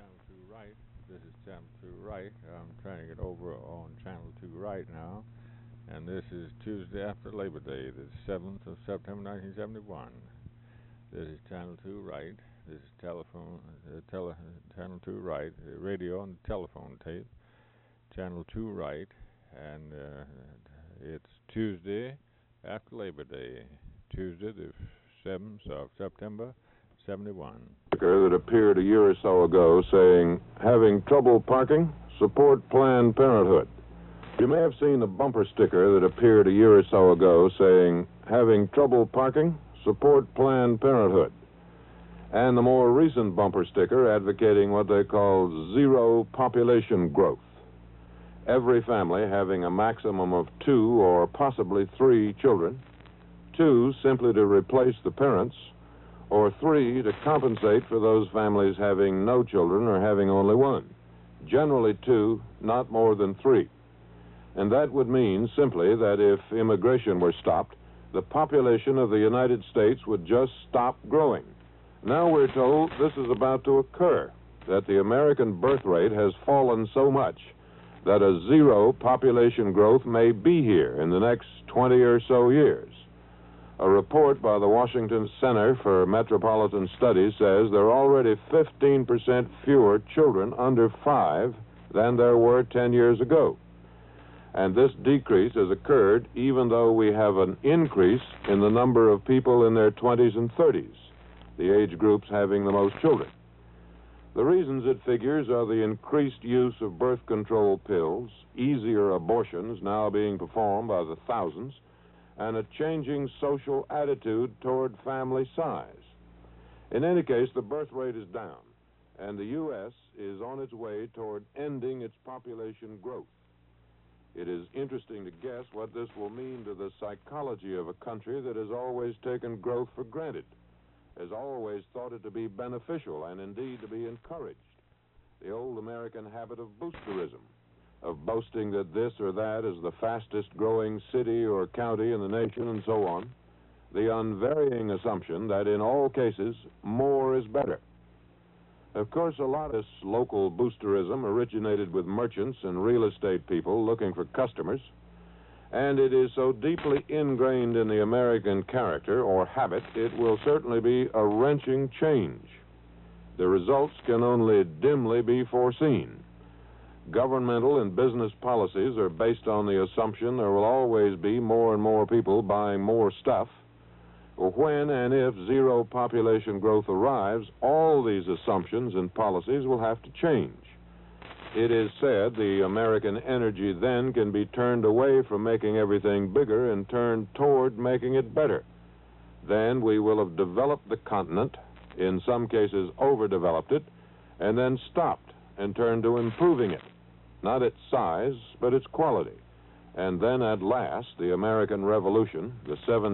Channel 2 Right. This is Channel 2 Right. I'm trying to get over on Channel 2 Right now. And this is Tuesday after Labor Day, the 7th of September, 1971. This is Channel 2 Right. This is Channel 2 Right, radio and telephone tape. Channel 2 Right. And it's Tuesday after Labor Day, Tuesday the 7th of September, 71. That appeared a year or so ago saying, having trouble parking? Support Planned Parenthood. You may have seen the bumper sticker that appeared a year or so ago saying, having trouble parking? Support Planned Parenthood. And the more recent bumper sticker advocating what they call zero population growth. Every family having a maximum of 2 or possibly 3 children, 2 simply to replace the parents, or 3 to compensate for those families having no children or having only 1. Generally 2, not more than 3. And that would mean simply that if immigration were stopped, the population of the United States would just stop growing. Now we're told this is about to occur, that the American birth rate has fallen so much that a zero population growth may be here in the next 20 or so years. A report by the Washington Center for Metropolitan Studies says there are already 15% fewer children under 5 than there were 10 years ago. And this decrease has occurred even though we have an increase in the number of people in their 20s and 30s, the age groups having the most children. The reasons it figures are the increased use of birth control pills, easier abortions now being performed by the thousands, and a changing social attitude toward family size. In any case, the birth rate is down, and the U.S. is on its way toward ending its population growth. It is interesting to guess what this will mean to the psychology of a country that has always taken growth for granted, has always thought it to be beneficial and indeed to be encouraged. The old American habit of boosterism, of boasting that this or that is the fastest growing city or county in the nation and so on. The unvarying assumption that in all cases, more is better. Of course, a lot of this local boosterism originated with merchants and real estate people looking for customers, and it is so deeply ingrained in the American character or habit, it will certainly be a wrenching change. The results can only dimly be foreseen. Governmental and business policies are based on the assumption there will always be more and more people buying more stuff. When and if zero population growth arrives, all these assumptions and policies will have to change. It is said the American energy then can be turned away from making everything bigger and turned toward making it better. Then we will have developed the continent, in some cases overdeveloped it, and then stopped and turned to improving it. Not its size, but its quality. And then at last, the American Revolution, the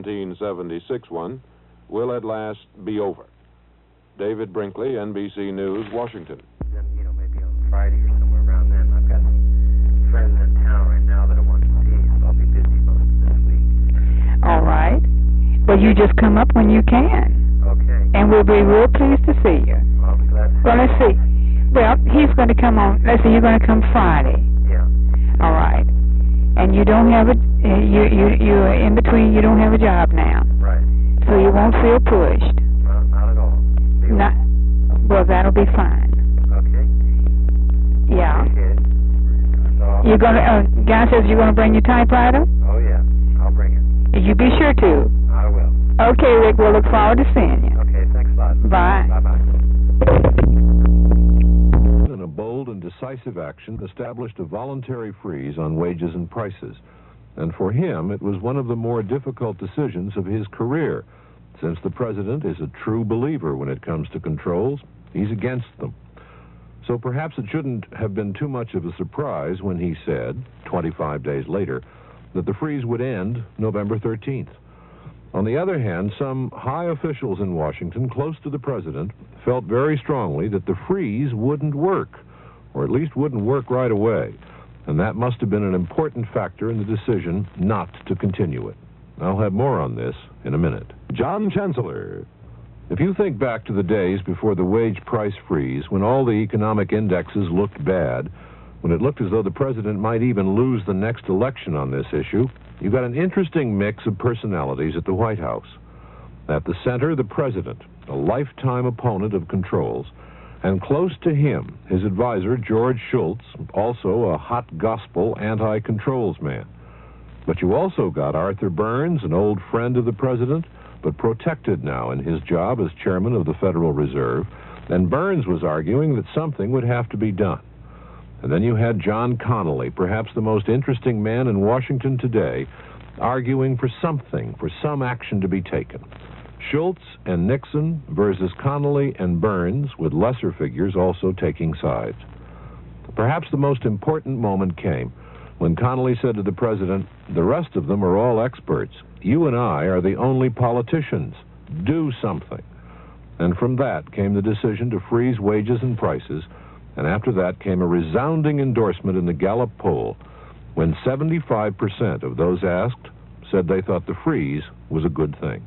1776 one, will at last be over. David Brinkley, NBC News, Washington. Then, maybe on Friday or somewhere around then. I've got some friends in town right now that I want to see, so I'll be busy most of this week. All right. Well, you just come up when you can. Okay. And we'll be real pleased to see you. I'll be glad to see you. Well, let's see. Well, he's going to come on. Let's see, you're going to come Friday. Yeah. All right. And you don't have you're in between, you don't have a job now. Right. So you won't feel pushed. No, not at all. Well, that'll be fine. Okay. Yeah. Appreciate it. So, You're going to, guy says you're going to bring your typewriter? oh, yeah. I'll bring it. You be sure to. I will. Okay, Rick, we'll look forward to seeing you. Okay, thanks a lot. Bye. Bye-bye. In a bold and decisive action, established a voluntary freeze on wages and prices. And for him, it was one of the more difficult decisions of his career. Since the president is a true believer when it comes to controls, he's against them. So perhaps it shouldn't have been too much of a surprise when he said, 25 days later, that the freeze would end November 13th. On the other hand, some high officials in Washington, close to the president, felt very strongly that the freeze wouldn't work, or at least wouldn't work right away. And that must have been an important factor in the decision not to continue it. I'll have more on this in a minute. John Chancellor, If you think back to the days before the wage price freeze, when all the economic indexes looked bad, when it looked as though the president might even lose the next election on this issue, you've got an interesting mix of personalities at the White House. At the center, the president, a lifetime opponent of controls, and close to him, his advisor, George Shultz, also a hot gospel anti-controls man. But you also got Arthur Burns, an old friend of the president, but protected now in his job as chairman of the Federal Reserve, and Burns was arguing that something would have to be done. And then you had John Connally, perhaps the most interesting man in Washington today, arguing for something, for some action to be taken. Shultz and Nixon versus Connally and Burns, with lesser figures also taking sides. Perhaps the most important moment came when Connally said to the president, "The rest of them are all experts. You and I are the only politicians. Do something." And from that came the decision to freeze wages and prices, and after that came a resounding endorsement in the Gallup poll when 75% of those asked said they thought the freeze was a good thing.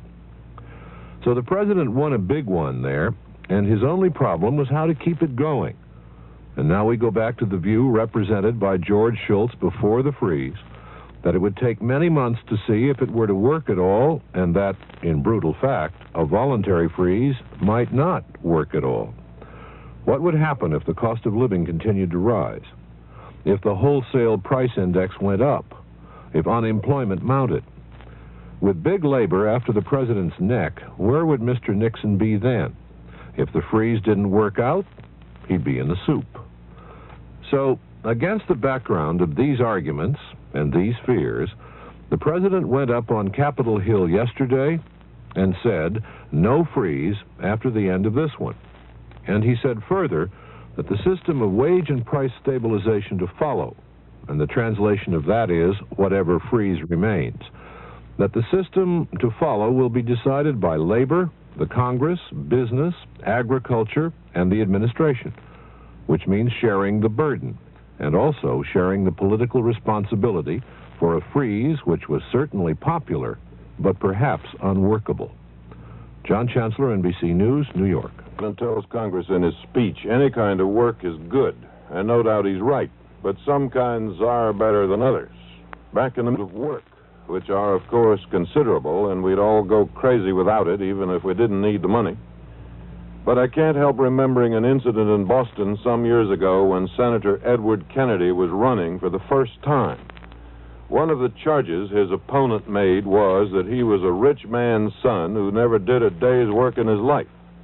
So the president won a big one there, and his only problem was how to keep it going. And now we go back to the view represented by George Shultz before the freeze, that it would take many months to see if it were to work at all, and that, in brutal fact, a voluntary freeze might not work at all. What would happen if the cost of living continued to rise? If the wholesale price index went up? If unemployment mounted? With big labor after the president's neck, where would Mr. Nixon be then? If the freeze didn't work out, he'd be in the soup. So, against the background of these arguments and these fears, the president went up on Capitol Hill yesterday and said, no freeze after the end of this one. And he said further that the system of wage and price stabilization to follow, and the translation of that is whatever freeze remains, that the system to follow will be decided by labor, the Congress, business, agriculture, and the administration, which means sharing the burden, and also sharing the political responsibility for a freeze which was certainly popular, but perhaps unworkable. John Chancellor, NBC News, New York. The president tells Congress in his speech any kind of work is good, and no doubt he's right, but some kinds are better than others. Back in the middle of work, which are, of course, considerable, and we'd all go crazy without it, even if we didn't need the money. But I can't help remembering an incident in Boston some years ago when Senator Edward Kennedy was running for the first time. One of the charges his opponent made was that he was a rich man's son who never did a day's work in his life.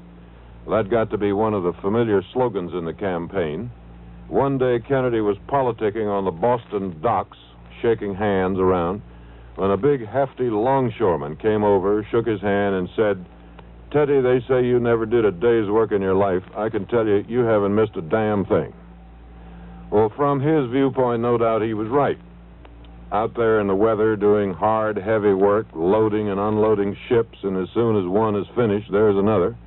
That got to be one of the familiar slogans in the campaign. One day Kennedy was politicking on the Boston docks, shaking hands around, when a big, hefty longshoreman came over, shook his hand, and said, "Teddy, they say you never did a day's work in your life. I can tell you, you haven't missed a damn thing." Well, from his viewpoint, no doubt he was right. Out there in the weather doing hard, heavy work, loading and unloading ships, and as soon as one is finished, there's another.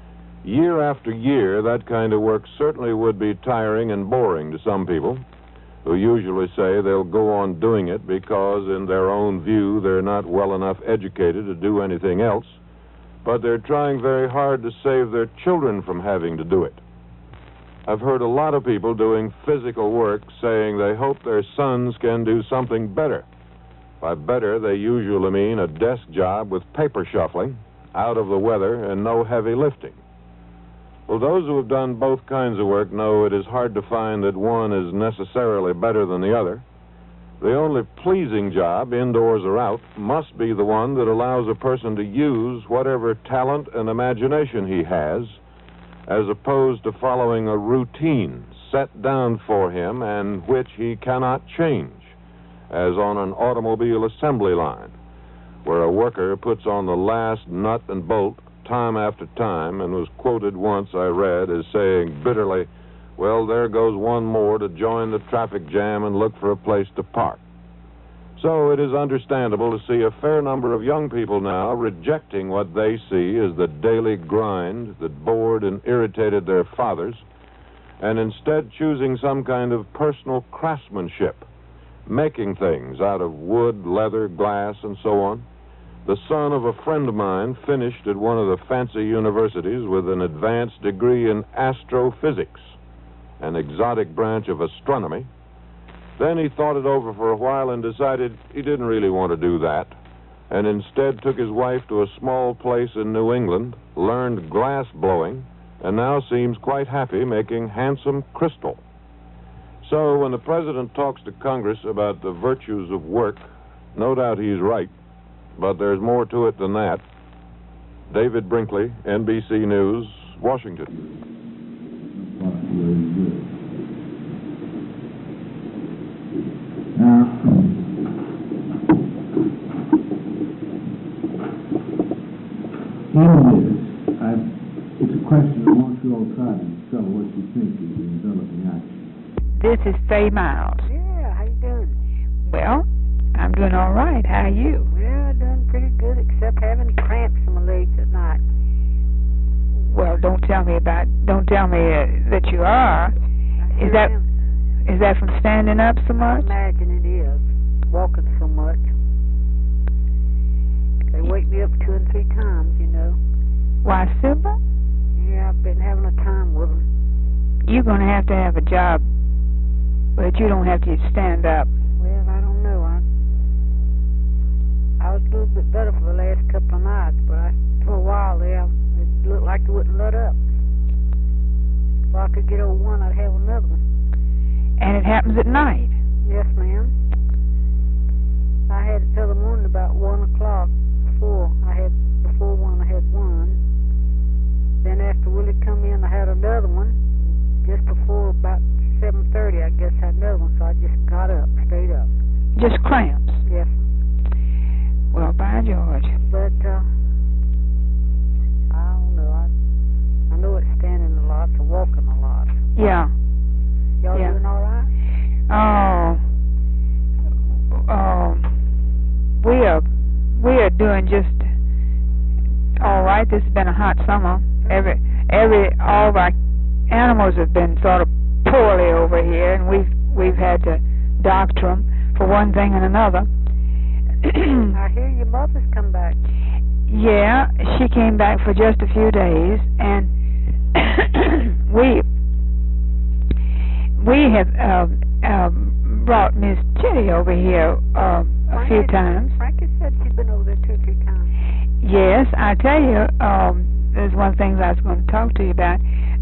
Year after year, that kind of work certainly would be tiring and boring to some people, who usually say they'll go on doing it because, in their own view, they're not well enough educated to do anything else, but they're trying very hard to save their children from having to do it. I've heard a lot of people doing physical work saying they hope their sons can do something better. By better, they usually mean a desk job with paper shuffling, out of the weather, and no heavy lifting. Well, those who have done both kinds of work know it is hard to find that one is necessarily better than the other. The only pleasing job, indoors or out, must be the one that allows a person to use whatever talent and imagination he has, as opposed to following a routine set down for him and which he cannot change, as on an automobile assembly line, where a worker puts on the last nut and bolt time after time, and was quoted once, I read, as saying bitterly, "Well, there goes one more to join the traffic jam and look for a place to park." So it is understandable to see a fair number of young people now rejecting what they see as the daily grind that bored and irritated their fathers, and instead choosing some kind of personal craftsmanship, making things out of wood, leather, glass, and so on, the son of a friend of mine finished at one of the fancy universities with an advanced degree in astrophysics, an exotic branch of astronomy. Then he thought it over for a while and decided he didn't really want to do that, and instead took his wife to a small place in New England, learned glass blowing, and now seems quite happy making handsome crystal. So when the president talks to Congress about the virtues of work, no doubt he's right, but there's more to it than that. David Brinkley, NBC News, Washington. Now, in this, it's a question I want you all to try to discover what you think is the enveloping action. This is Faye Miles. Yeah, how you doing? Well, I'm doing all right. How are you? Well, doing pretty good, except having cramps in my legs at night. Well, don't tell me that you are. Is that from standing up so I much? imagine it is. Walking so much. They wake me up 2 and 3 times, you know. Why, Sybil? Yeah, I've been having a time with them. You're going to have a job, but you don't have to stand up. Well, I don't know. I was a little bit better for the last couple of nights, but for a while there, it looked like it wouldn't let up. If I could get over one, I'd have another one. And it happens at night? Yes, ma'am. I had it till the morning about 1 o'clock. Before 1, I had one. Then after Willie come in, I had another one. Just before about 7:30, I guess I had another one. So I just got up, stayed up. Just cramps? Yes. Well, by George. But I don't know. I know it's standing a lot, so walking a lot. Yeah. Y'all doing all right? We are doing just all right. This has been a hot summer. All of our animals have been sort of poorly over here, and we've had to doctor them for one thing and another. I hear your mother's come back. Yeah, she came back for just a few days, and we have brought Miss Chitty over here a few times. Frankie said she'd been over there 2 or 3 times. Yes, I tell you, there's one thing I was going to talk to you about.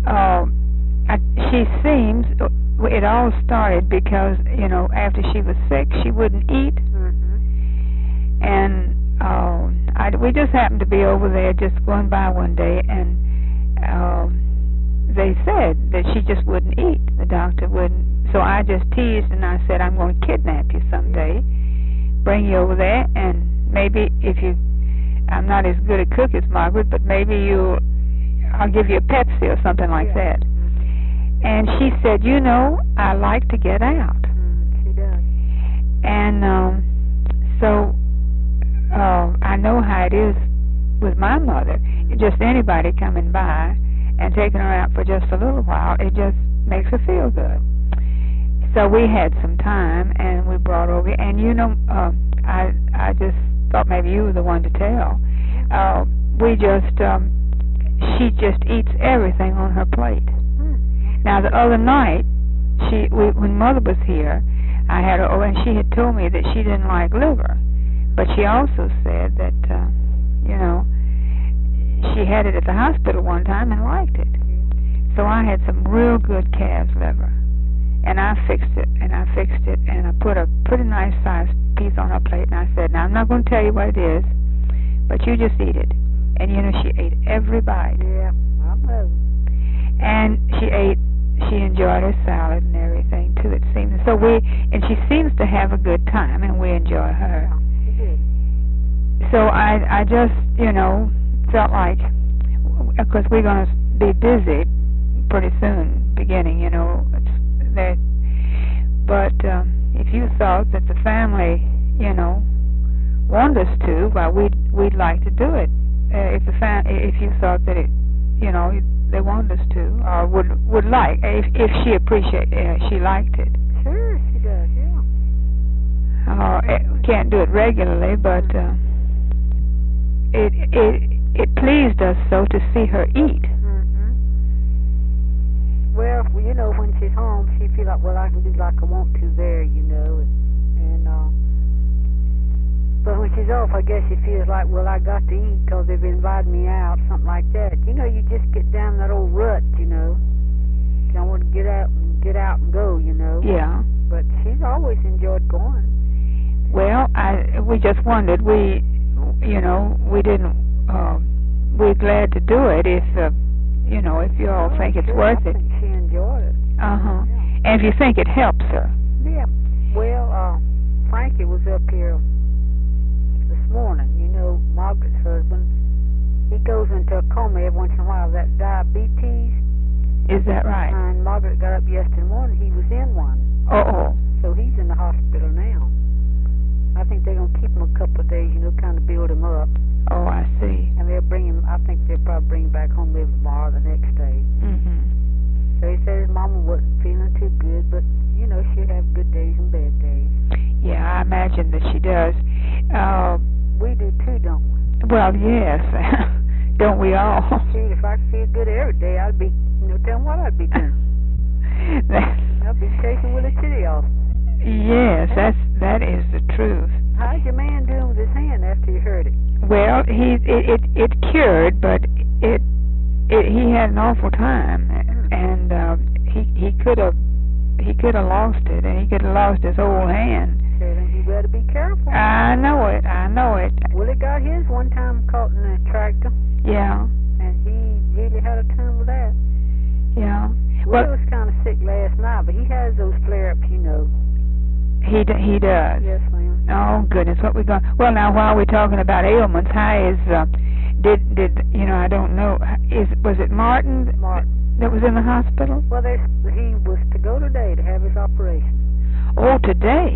She seems, it all started because, after she was sick, she wouldn't eat. Mm-hmm. And we just happened to be over there just going by one day, and they said that she just wouldn't eat. The doctor wouldn't. So I just teased, and I said, I'm going to kidnap you someday, bring you over there, and maybe I'm not as good a cook as Margaret, but maybe I'll give you a Pepsi or something like that. Mm-hmm. And she said, I like to get out. She does. And so I know how it is with my mother. Just anybody coming by and taking her out for just a little while, it just makes her feel good. So we had some time, and we brought over, and I just thought maybe you were the one to tell. She just eats everything on her plate. Now the other night, when Mother was here, I had her over, and she had told me that she didn't like liver, but she also said that she had it at the hospital one time and liked it. So I had some real good calf's liver, and I fixed it, and I put a pretty nice sized piece on her plate, and I said, now I'm not going to tell you what it is, but you just eat it. And she ate every bite. Yeah, I know. And she enjoyed her salad and everything too, it seems. So she seems to have a good time, and we enjoy her. Yeah, she did. So I just, felt like, because we're going to be busy pretty soon, beginning, but if you thought that the family, wanted us to, well, we'd like to do it. If you thought that it, they wanted us to, or would like, if she liked it. Sure, she does. Yeah. Can't do it regularly, but it pleased us so to see her eat. Well, you know, when she's home, she feel like, well, I can do like I want to there, you know, and but when she's off, I guess she feels like, well, I got to eat because they've invited me out, something like that. You know, you just get down that old rut, you know. You don't want to get out and go, you know. Yeah. But she's always enjoyed going. Well, we just wondered. We didn't. We're glad to do it if you know, if you all think it's worth it. I think she enjoyed it. Yeah. And if you think it helps her. Yeah. Well, Frankie was up here this morning. You know, Margaret's husband. He goes into a coma every once in a while. That diabetes. Is that right? And Margaret got up yesterday morning. He was in one. Oh. So he's in the hospital now. I think they're gonna keep him a couple of days. You know, kind of build him up. Oh, I see. And they'll bring him. I think they'll probably bring him back home maybe tomorrow, or the next day. So he said his mama wasn't feeling too good, but you know, she'll have good days and bad days. Yeah, I imagine that she does. We do too, don't we? Well, yes. Don't we all? Shoot, if I could feel good every day, I'd be, you know, tell 'em what I'd be doing. I'd be chasing Willie Chitty off. Yes, that is the truth. How's your man doing with his hand after you hurt it? Well, it cured, but he had an awful time, and he could have lost it, and he could have lost his whole hand. So then you better be careful. I know it. Willie got his one time caught in a tractor. Yeah. And he really had a time with that. Yeah. Willie was kind of sick last night, but he has those flare-ups, you know. He does. Yes, ma'am. Oh goodness, what we going? Well, now while we're talking about ailments, how is did you know? I don't know. Was it Martin that was in the hospital? Well, he was to go today to have his operation. Oh, today.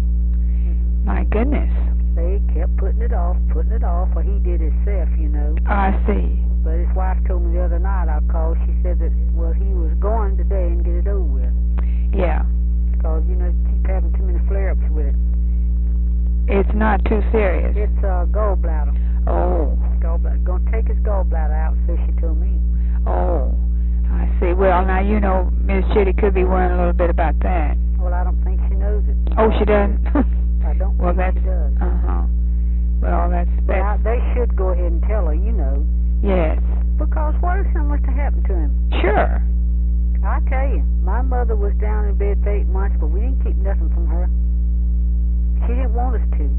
My goodness. They kept putting it off, or he did himself, you know. I see. But his wife told me the other night I called. She said that, well, he was going today and get it over with. Yeah. Because, you know, keep having too many flare-ups with it. It's not too serious. It's gallbladder. Oh. Gallbladder. Going to take his gallbladder out, so she told me. Oh, I see. Well, now, you know, Miss Chitty could be worrying a little bit about that. Well, I don't think she knows it. Oh, she doesn't? I don't think she does. Well, that's... They should go ahead and tell her, you know. Yes. Because what if something was to happen to him? Sure. I tell you, my mother was down in bed for 8 months, but we didn't keep nothing from her. She didn't want us to.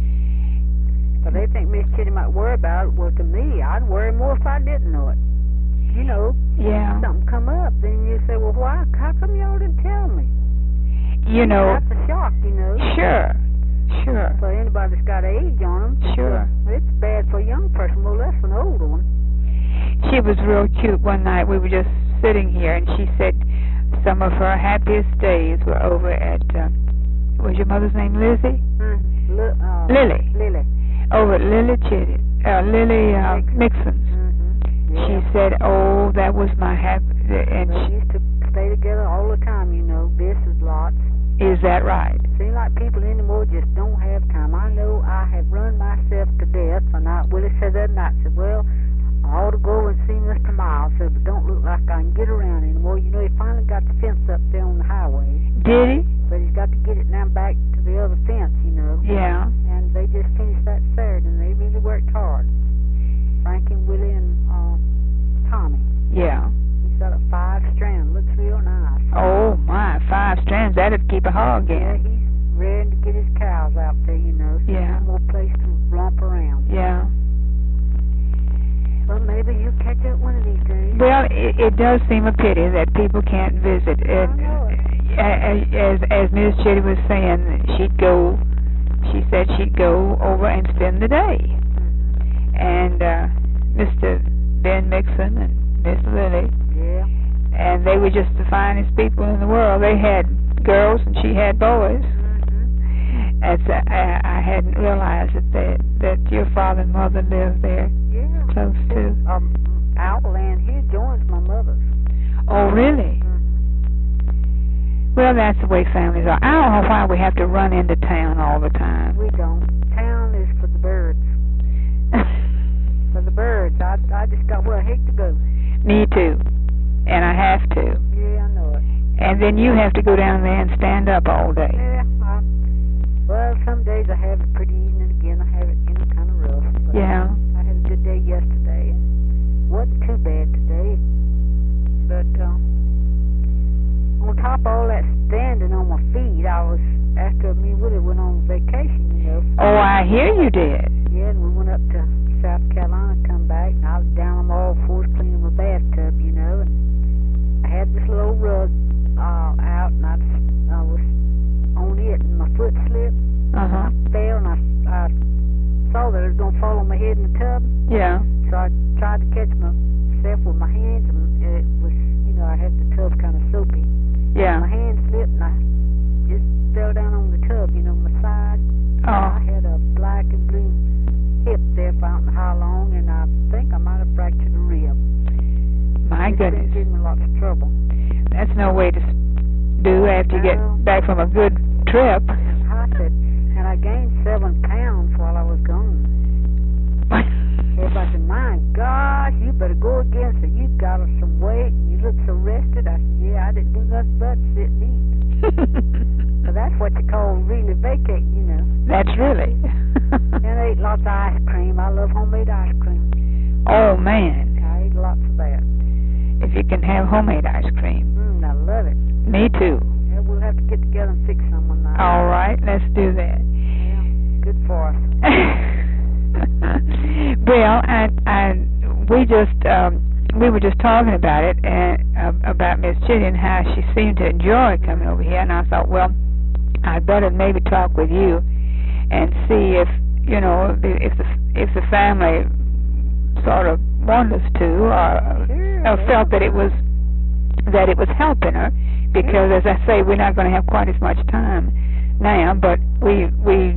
But they think Miss Chitty might worry about it. Well, to me, I'd worry more if I didn't know it. You know, yeah. Something come up, then you say, well, why? How come y'all didn't tell me? You know. That's a shock, you know. Sure. For anybody that's got age on them. Sure. It's bad for a young person, more or less an older one. She was real cute one night. We were just sitting here, and she said some of her happiest days were over at, was your mother's name Lizzie? Lily. Over at Lily Chitty, Mixon's. Yeah. She said, oh, that was my happy... And they used to stay together all the time, you know, business lots. Is that right? Seems like people anymore just don't have time. I know I have run myself to death, and Willie said that night, said, well, I ought to go and see Mr. Miles, said, but don't look like I can get around anymore. You know, he finally got the fence up there on the highway. Did he? But he's got to get it now back to the other fence, you know. Yeah. And they just finished that Saturday, and they really worked hard. Frank and Willie and Tommy. Yeah. He's got a 5-strand. Looks real nice. Oh, my, 5 strands. That'd keep a hog in. Yeah, he's ready to get his cows out there, you know. So yeah. No more place to romp around. Yeah. Well, maybe you'll catch up one of these days. Well, it does seem a pity that people can't visit. As Miss Chitty was saying, she said she'd go over and spend the day. And Mr. Ben Mixon and Miss Lily. Yeah. And they were just the finest people in the world. They had girls and she had boys. I hadn't realized that your father and mother lived there. Yeah. Close to. Our land here joins my mother's. Oh, really? Well, that's the way families are. I don't know why we have to run into town all the time. We don't. Town is for the birds. For the birds. I just got where I hate to go. Me too. And I have to. Yeah, I know it. And then you have to go down there and stand up all day. Yeah, well, some days I have it pretty easy, and again I have it, kind of rough. But Yeah. I had a good day yesterday, and wasn't too bad today. But on top of all that standing on my feet, I was, after me and Willie went on vacation, Oh, I hear you did. Yeah, and we went up to South Carolina, come back, and I was down on all fours cleaning my bathtub, and I had this little rug out, and I was on it, and my foot slipped, Uh-huh. and I fell, and I saw that it was going to fall on my head in the tub, Yeah. so I tried to catch myself with my hands, and it was, I had the tub kind of soapy. Yeah. My hand slipped, and I just fell down on the tub, my side. Oh. I had a black and blue hip there for I don't know how long, and I think I might have fractured a rib. My It's goodness. been giving me lots of trouble. That's no way to do after you get back from a good trip. I said, and I gained 7 pounds while I was gone. Everybody said, my gosh, you better go again. So you got some weight, and you look so rested. I said, yeah, I didn't do nothing but sit and eat. So that's what you call really vacating, That's really. And I ate lots of ice cream. I love homemade ice cream. Oh, man. I ate lots of that. If you can have homemade ice cream. I love it. Me too. Yeah, we'll have to get together and fix some one night. All right, let's do that. Yeah, good for us. Well, we were just talking about it, and about Miss Chitty and how she seemed to enjoy coming over here, and I thought, well, I'd better maybe talk with you and see if the family sort of wanted us to, or felt that it was helping her, because as I say, we're not going to have quite as much time now, but we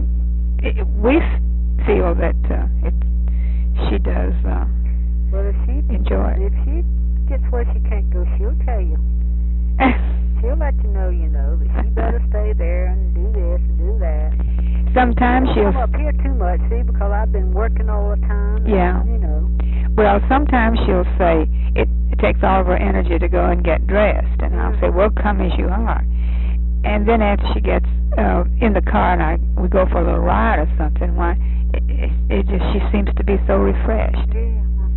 feel that she does Well, if she enjoy it. If she gets where she can't go, she'll tell you. She'll let you know, that she better stay there and do this and do that. Sometimes she'll come up here too much, see, because I've been working all the time. Yeah. Well, sometimes she'll say it takes all of her energy to go and get dressed, and I'll say, well, come as you are. And then after she gets in the car and we go for a little ride or something, why, she seems to be so refreshed. Yeah.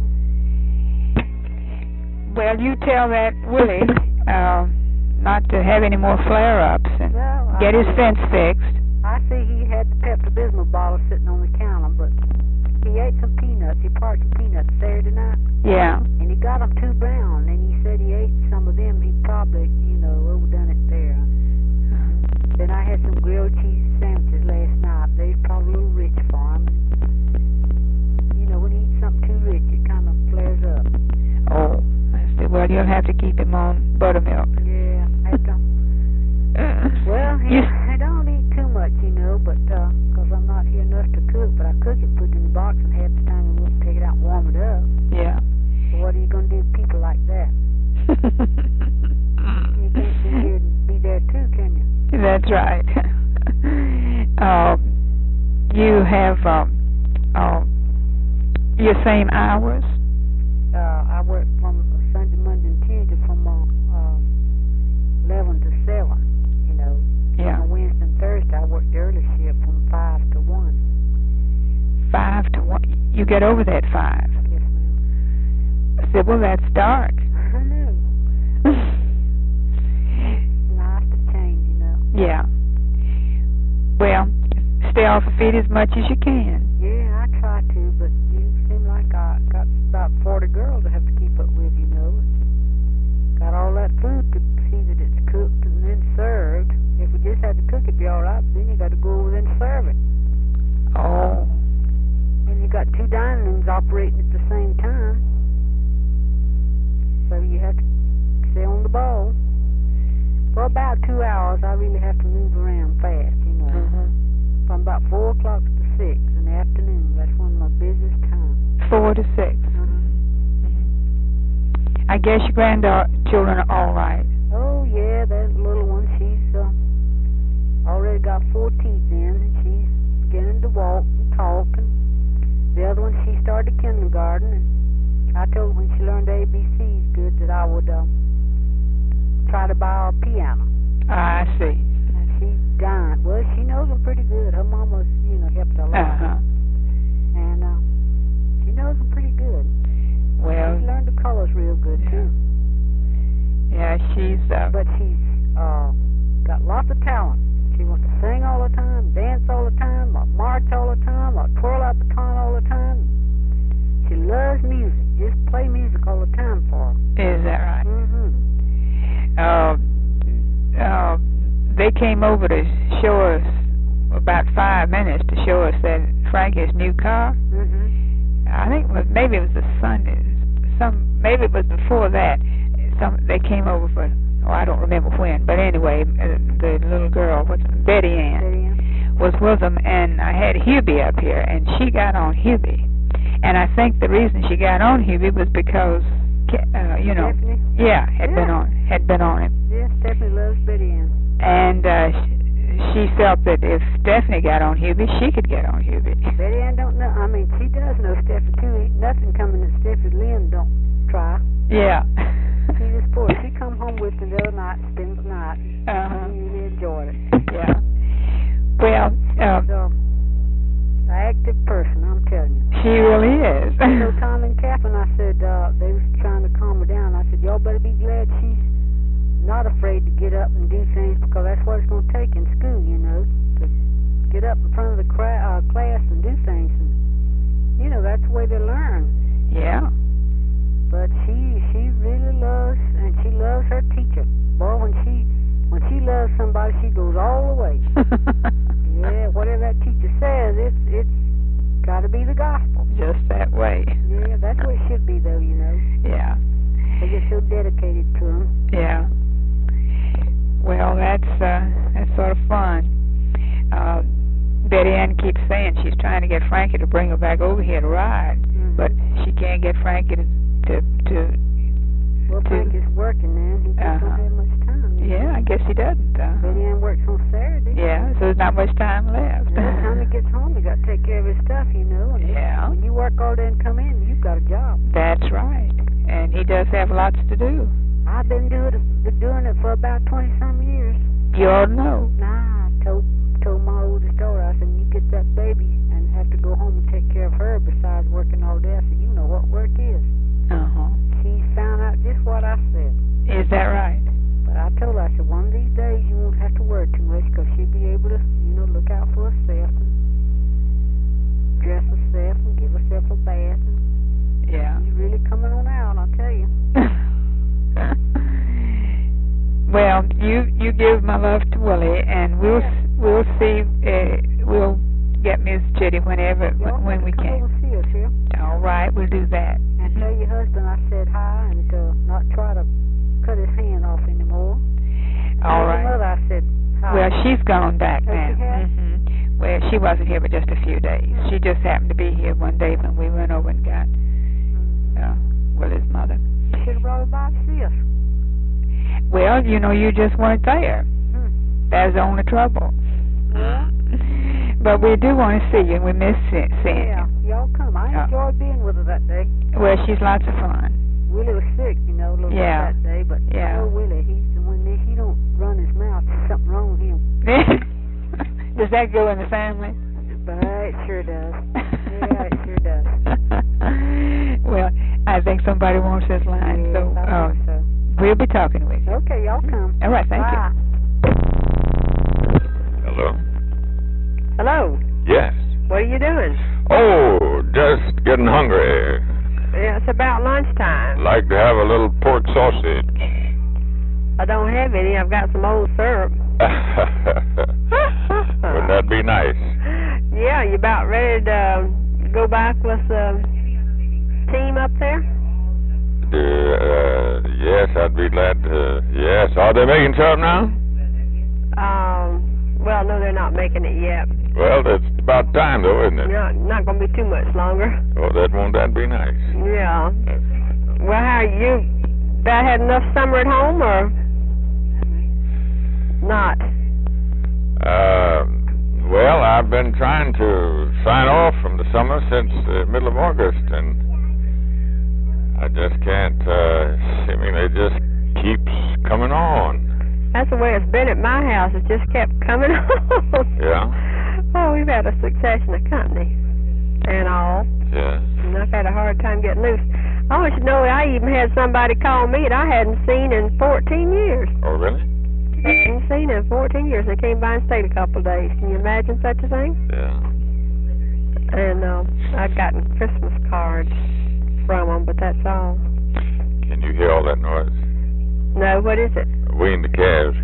Well, you tell that Willie not to have any more flare-ups and get his fence fixed. I see he had the Pepto-Bismol bottle sitting on the counter, but he ate some peanuts. He parked some peanuts Saturday night. Yeah. And he got them too brown, and he said he ate some of them. He probably, overdone it there. Then I had some grilled cheese sandwiches last night. They was probably a little rich for him. And, when you eat something too rich, it kind of flares up. Oh, I see. Well, you'll have to keep him on buttermilk. Yeah, I don't. Well, I don't eat too much, but because I'm not here enough to cook, but I cook it, put it in the box, and half the time you won't take it out and warm it up. Yeah. So what are you going to do with people like that? You can't be here and be there too, can you? That's right. You have your same hours? I work from Sunday, Monday, and Tuesday from 11 to 7. Yeah. On Wednesday and Thursday, I work the early shift from 5 to 1. 5 to 1. You get over that 5. Yes, ma'am. I said, well, that's dark. I know. It's nice to change, Yeah. Well, stay off your feet as much as you can. Yeah, I try to, but you seem like I got about 40 girls I have to keep up with, Got all that food to see that it's cooked and then served. If we just had to cook it, it'd be all right, but then you got to go over there and serve it. Oh. And you got 2 dining rooms operating at the same time. So you have to stay on the ball. For about 2 hours, I really have to move around fast, From about 4 o'clock to 6 in the afternoon. That's one of my busiest times. 4 to 6. I guess your grandchildren are all right. Oh, yeah, that little one, she's already got 4 teeth in, and she's beginning to walk and talk, and the other one, she started kindergarten, and I told her when she learned ABCs good that I would try to buy her a piano. I see. And she done. Well, she knows them pretty good. Her mama's, helped her a lot. Uh-huh. And she knows them pretty good. Well, She learned the colors real good, too. yeah, she's, But she's got lots of talent. She wants to sing all the time, dance all the time, or march all the time, or twirl that baton all the time. She loves music. Just play music all the time for her. is that right? Mm-hmm. They came over to show us about 5 minutes to show us that Frankie's new car. Mm-hmm. I think maybe it was the Sunday. Maybe it was before that. They came over for. I don't remember when. But anyway, the little girl, Betty Ann, was with them, and I had Hubie up here, and she got on Hubie. And I think the reason she got on Hubie was because, Stephanie? had been on him. Yeah, Stephanie loves Betty Ann. And she felt that if Stephanie got on Hubie, she could get on Hubie. Betty Ann don't know. I mean, she does know Stephanie too. Ain't nothing coming that Stephanie Lynn don't try. Yeah. She just poor. She come home with me the other night, spend the night. Uh-huh. She really enjoyed it. Yeah. Well, She's an active person, I'm telling you. she really is. So Tom and Catherine, I said, they was trying to calm her down. I said, y'all better be glad she's not afraid to get up and do things, because that's what it's going to take in school, to get up in front of the class and do things. And, that's the way they learn. Yeah. But she really loves, and she loves her teacher. Boy, when she loves somebody, she goes all the way. Yeah, whatever that teacher says, it's got to be the gospel. Just that way. Yeah, that's what it should be, though, Yeah. They get so dedicated to them. Yeah. Well, that's sort of fun. Betty Ann keeps saying she's trying to get Frankie to bring her back over here to ride, but she can't get Frankie to Well, Frankie's working now. He just don't have much time. Yeah, I guess he doesn't. Betty Ann works on Saturday. Yeah, so there's not much time left. By the time he gets home, he got to take care of his stuff, And yeah. when you work all day and come in, you've got a job. That's right. And he does have lots to do. I've been doing it for about 20-some years. You ought to know. Nah, I told my oldest daughter, I said, when you get that baby and have to go home and take care of her besides working all day, I said, you know what work is. Uh-huh. She found out just what I said. Is that right? But I told her, I said, one of these days you won't have to worry too much, because she'll be able to, look out for herself and dress herself and give herself a bath. And yeah. she's really coming on out, I'll tell you. Well, you give my love to Willie, and we'll see. We'll get Miss Chitty when we can. Come over and see us here. All right, we'll do that. And tell your husband I said hi, and not try to cut his hand off anymore. All right. Your mother, I said hi. Well, she's gone back Oh, now. she has? Mm-hmm. Well, she wasn't here for just a few days. She just happened to be here one day when we went over and got Willie's mother. You should have brought her by to see us. Well, you just weren't there. That's the only trouble. Yeah. But we do want to see you, and we miss seeing Yeah, you. y'all come. I enjoyed being with her that day. Well, she's lots of fun. Willie was sick, a little bit that day, but poor Willie, when he don't run his mouth, there's something wrong with him. Does that go in the family? But it sure does. Yeah, it sure does. Well, I think somebody wants this line, Yeah, I think so. We'll be talking with you. Okay, y'all come. All right, thank Bye. Hello? Hello. Yes. What are you doing? Oh, just getting hungry. Yeah, it's about lunchtime. Like to have a little pork sausage. I don't have any. I've got some old syrup. Wouldn't that be nice? Yeah, you about ready to go back with the team up there? Yes, I'd be glad to. Yes. Are they making syrup now? Well, no, they're not making it yet. Well, that's about time, though, isn't it? Not going to be too much longer. Oh, won't that be nice? Yeah. Well, how are you? About had enough summer at home, or not? Well, I I've been trying to sign off from the summer since the middle of August, and I just can't. Seemingly, it just keeps coming on. That's the way it's been at my house. It just kept coming on. Yeah. Oh, we've had a succession of company and all. Yes. And I've had a hard time getting loose. I want you to know I even had somebody call me that I hadn't seen in 14 years. Oh, really? Hadn't seen in 14 years. They came by and stayed a couple of days. Can you imagine such a thing? Yeah. And I've gotten Christmas cards from them, but that's all. Can you hear all that noise? No, what is it? Weaned the calves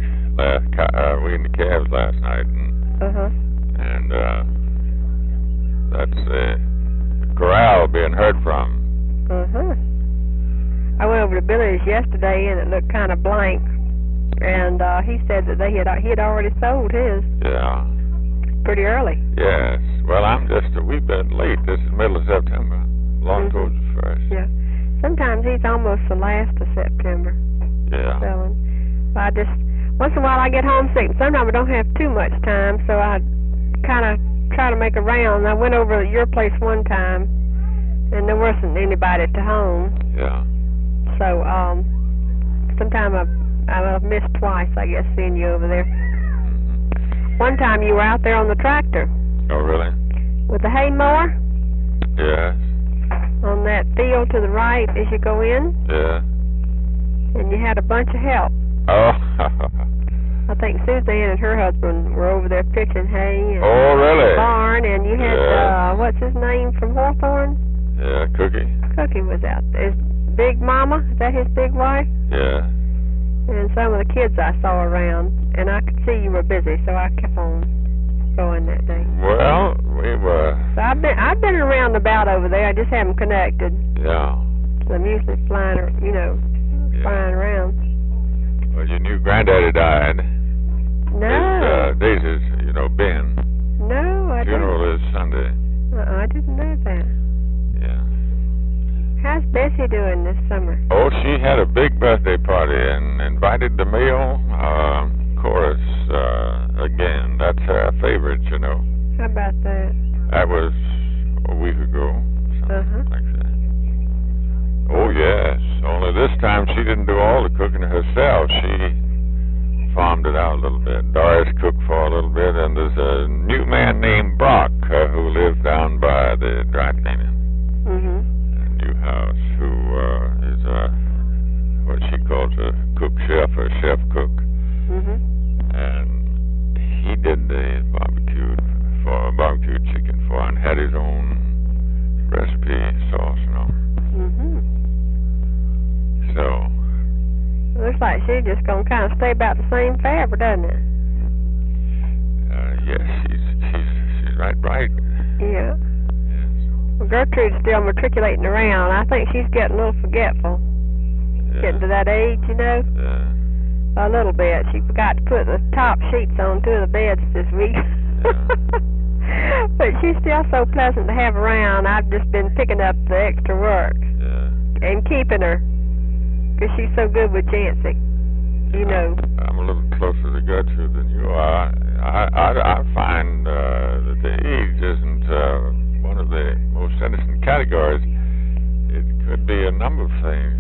last night, and that's the corral being heard from. I went over to Billy's yesterday, and it looked kind of blank. And he said that he had already sold his. Yeah. Pretty early. Yes. Well, I'm just a wee bit late. This is middle of September, long towards the first. Yeah. Sometimes he's almost the last of September. Yeah. Selling. I just once in a while I get homesick. Sometimes I don't have too much time, so I kind of try to make a round. I went over to your place one time, and there wasn't anybody at the home. Yeah. So sometime I've missed twice, I guess, seeing you over there. One time you were out there on the tractor. Oh, really? With the hay mower? Yes. On that field to the right as you go in? Yeah. And you had a bunch of help. Oh. I think Suzanne and her husband were over there pitching hay. And oh, really? The barn, and you had, what's his name from Hawthorne? Yeah, Cookie. Cookie was out there. Is Big Mama, is that his big wife? Yeah. And some of the kids I saw around, and I could see you were busy, so I kept on going that day. Well, we were. So I've been around about over there. I just haven't connected. Yeah. So I'm usually flying, flying around. Well, your new granddaddy died. No. Daisy's, Ben. No, I didn't. Funeral is Sunday. I didn't know that. Yeah. How's Bessie doing this summer? Oh, she had a big birthday party and invited the male chorus again. That's her favorite, How about that? That was a week ago, something like that. Oh, yes. Only this time she didn't do all the cooking herself. She farmed it out a little bit. Doris cooked for a little bit, and there's a new man named Brock who lives down by the dry cleaning. New house, who is what she calls a cook chef or chef cook. And he did the barbecue chicken for her and had his own recipe sauce and all. So looks like she's just gonna kind of stay about the same fare, doesn't it? Yes, she's right bright. Yeah. Well, Gertrude's still matriculating around. I think she's getting a little forgetful. Yeah. Getting to that age, Yeah. A little bit. She forgot to put the top sheets on two of the beds this week. Yeah. But she's still so pleasant to have around. I've just been picking up the extra work. Yeah. And keeping her. Because she's so good with Jancy. I'm a little closer to Gertrude than you are. I find that the age isn't one of the most innocent categories. It could be a number of things.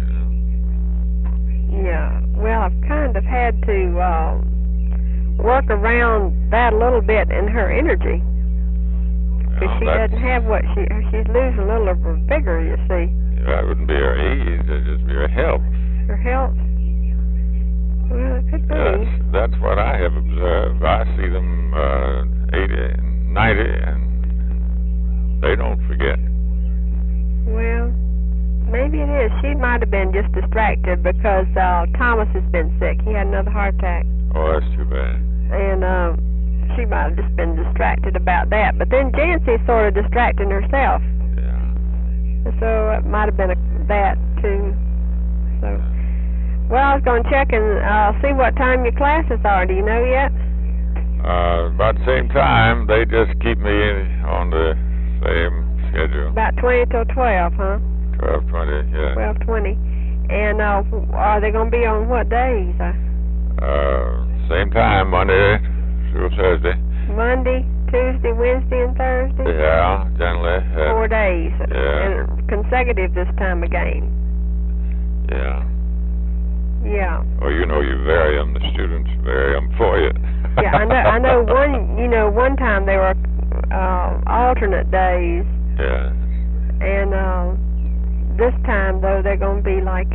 Yeah. Well, I've kind of had to work around that a little bit in her energy. Because she doesn't have what she's losing a little of her vigor, you see. That wouldn't be her age, it'd just be her health. Her health? Well, it could be. That's what I have observed. I see them 80 and 90, and they don't forget. Well, maybe it is. She might have been just distracted because Thomas has been sick. He had another heart attack. Oh, that's too bad. And she might have just been distracted about that. But then Jancy's sort of distracting herself. Yeah. So it might have been that, too. So, well, I was going to check and see what time your classes are. Do you know yet? About the same time. They just keep me on the same schedule. About 20 till 12, huh? 12:20, yeah. 12:20. And are they going to be on what days? Same time, Monday through Thursday. Monday Tuesday, Wednesday, and Thursday? Yeah, generally. 4 days. Yeah. And consecutive this time again. Yeah. Yeah. Well, you know, you vary them. The students vary them for you. Yeah, I know. One time they were alternate days. Yeah. And this time though they're going to be like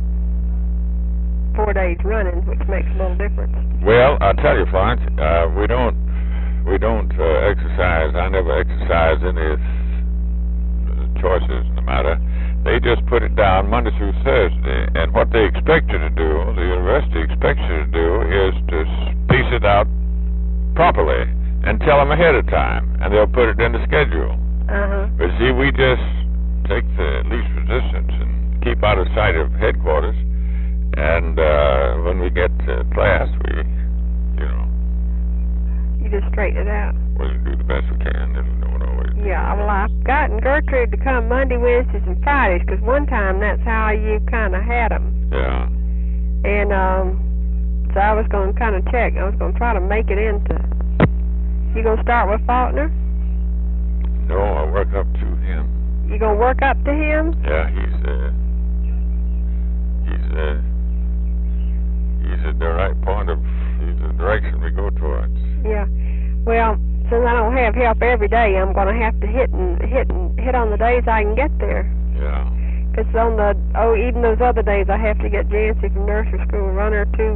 4 days running, which makes a little difference. Well, I'll tell you, Florence, we don't exercise. I never exercise any choices in the matter. They just put it down Monday through Thursday, and what they expect you to do, the university expects you to do, is to piece it out properly and tell them ahead of time, and they'll put it in the schedule. But see, we just take the least resistance and keep out of sight of headquarters, and when we get to class, we, you just straighten it out. We do the best we can. No one always. Yeah, well, I've gotten Gertrude to come Monday, Wednesdays, and Fridays, because one time that's how you kind of had them. Yeah. And so I was going to kind of check. I was going to try to make it into. You going to start with Faulkner? No, I work up to him. You going to work up to him? Yeah, he's the right point of, he's the direction we go towards. Yeah. Well, since I don't have help every day, I'm going to have to hit on the days I can get there. Yeah. Because even those other days, I have to get Jancy from nursery school, run her to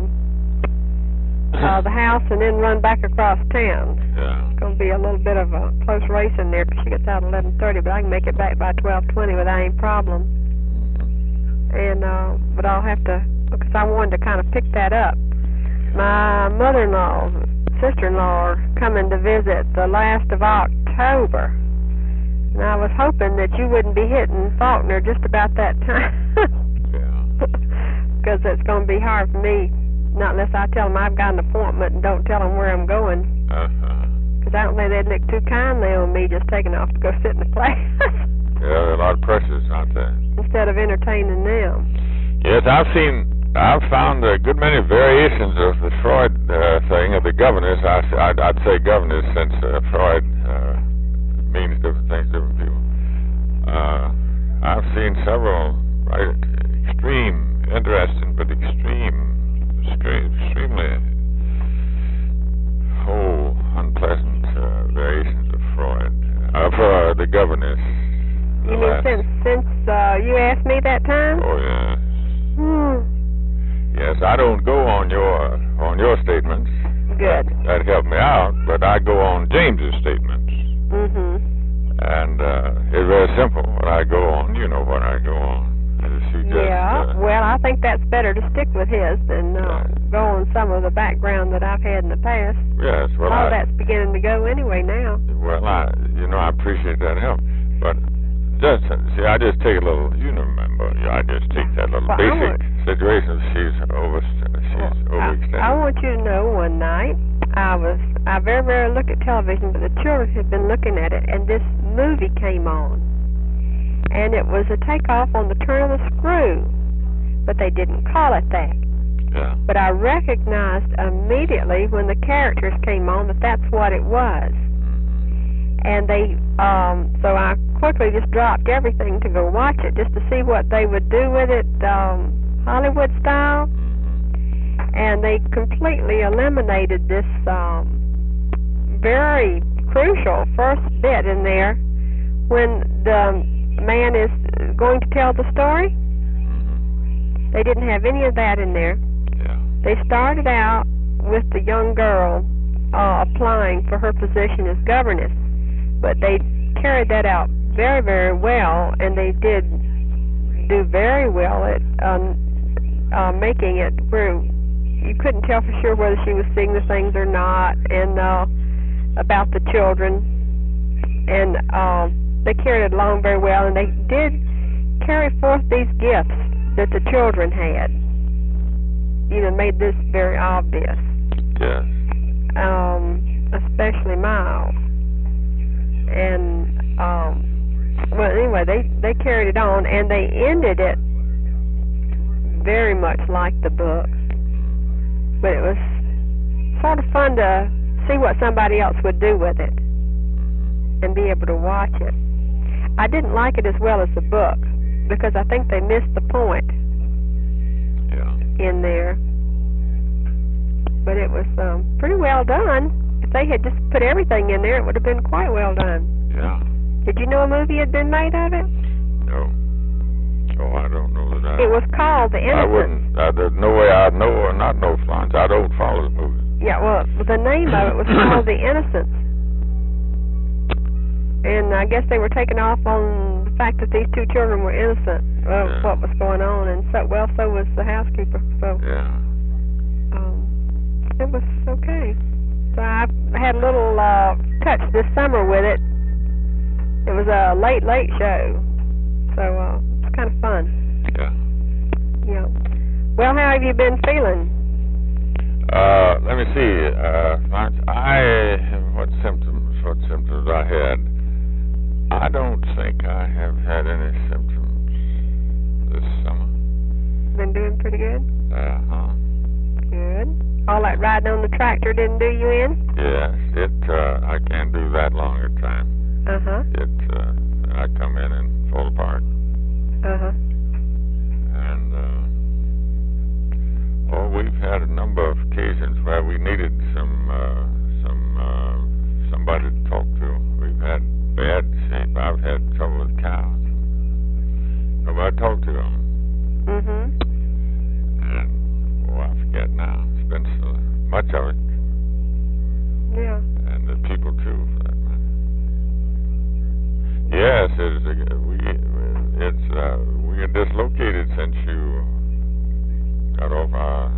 the house, and then run back across town. Yeah. It's going to be a little bit of a close race in there because she gets out at 11:30, but I can make it back by 12:20 without any problem. And but I'll have to, because I wanted to kind of pick that up. My mother-in-law, sister-in-law are coming to visit the last of October, and I was hoping that you wouldn't be hitting Faulkner just about that time. Yeah. Because it's going to be hard for me, not unless I tell them I've got an appointment and don't tell them where I'm going. Because I don't think they'd look too kindly on me just taking off to go sit in the class. Yeah, there are a lot of pressures out there. Instead of entertaining them. Yes, I've found a good many variations of the Freud thing of the governess. I'd say governess since Freud means different things to different people. I've seen several extreme, interesting, but extremely unpleasant variations of Freud for the governess. You mean since you asked me that time? Oh yes. Yes, I don't go on your statements. Good. That helped me out, but I go on James's statements. And it's very simple. What I go on, you know what I go on. Well, I think that's better to stick with his than go on some of the background that I've had in the past. Yes, well, all that's beginning to go anyway now. Well, I appreciate that help, but I just take a little. You remember, I just take that little basic situation. She's overextended. I want you to know, one night I very rarely look at television, but the children have been looking at it, and this movie came on. And it was a takeoff on the Turn of the Screw, but they didn't call it that. Yeah. But I recognized immediately when the characters came on that that's what it was. And so I quickly just dropped everything to go watch it just to see what they would do with it, Hollywood style. And they completely eliminated this very crucial first bit in there when the man is going to tell the story. They didn't have any of that in there. Yeah. They started out with the young girl applying for her position as governess, but they carried that out very, very well, and they did do very well at making it where you couldn't tell for sure whether she was seeing the things or not, and about the children, and they carried it along very well, and they did carry forth these gifts that the children had. Made this very obvious. Yes. Especially Miles. And well, anyway, they carried it on, and they ended it very much like the book. But it was sort of fun to see what somebody else would do with it and be able to watch it. I didn't like it as well as the book because I think they missed the point in there. But it was pretty well done. If they had just put everything in there, it would have been quite well done. Yeah. Did you know a movie had been made of it? No. Oh, I don't know that. It was called The Innocents. I wouldn't. There's no way I'd know or not know, Florence. I don't follow the movies. Yeah, well, the name of it was called The Innocents. And I guess they were taking off on the fact that these two children were innocent of what was going on, and so was the housekeeper. So it was okay. So I had a little touch this summer with it. It was a late show, so it's kind of fun. Yeah. Well, how have you been feeling? Let me see. What symptoms I had? I don't think I have had any symptoms this summer. Been doing pretty good? Good. All that riding on the tractor didn't do you in? Yes, I can't do that long a time. I come in and fall apart. And we've had a number of occasions where we needed somebody to talk to. We've had bad shape. I've had trouble with cows. Nobody talked to them. And I forget now. It's been so much of it. Yeah. And the people too, for that matter. Yes, we are dislocated since you got off